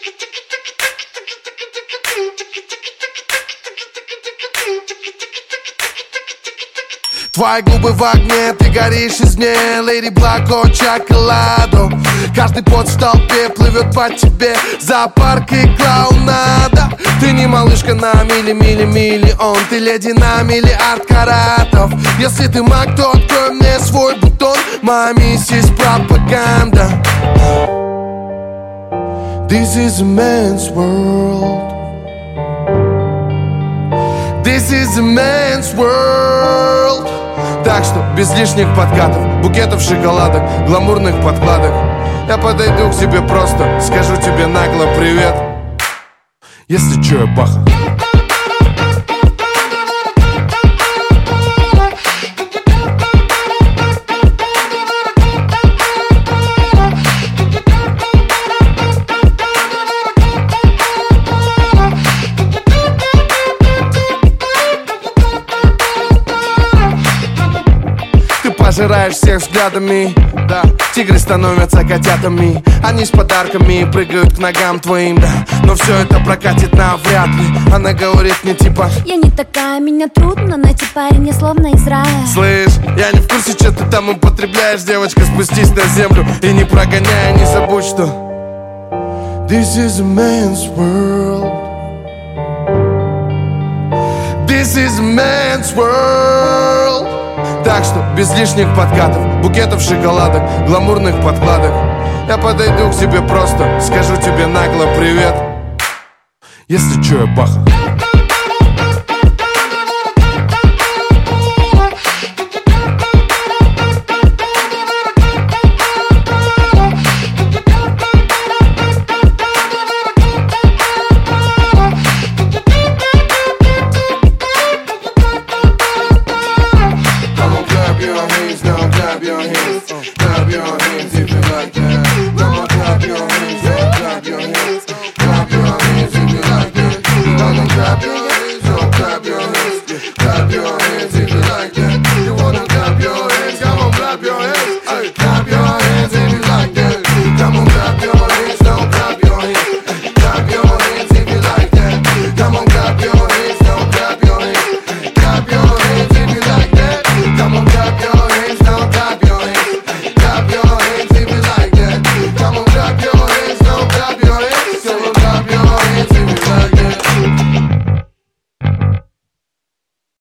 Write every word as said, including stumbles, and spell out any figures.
Твои губы в огне, ты горишь из мне, Леди Блако, чоколадо. Каждый пот в толпе плывет по тебе, зоопарк и клоунада. Ты не малышка на мили-мили-миллион, ты леди на миллиард каратов. Если ты маг, то открой мне свой бутон, моя миссис пропаганда. This is a man's world. This is a man's world. Так что без лишних подкатов, букетов шоколадок, гламурных подкладок. Я подойду к тебе просто, скажу тебе нагло привет. Если чё, я Баха. Пожираешь всех взглядами, да. Тигры становятся котятами, они с подарками прыгают к ногам твоим, да. Но все это прокатит навряд ли. Она говорит мне типа: я не такая, меня трудно найти, парень, я словно из рая. Слышь, я не в курсе, что ты там употребляешь. Девочка, спустись на землю и не прогоняй, не забудь, что This is a man's world. This is a man's world. Так что без лишних подкатов, букетов шоколадок, гламурных подкладок. Я подойду к тебе просто, скажу тебе нагло привет. Если чё, я Баха. Clap your hands if you like that.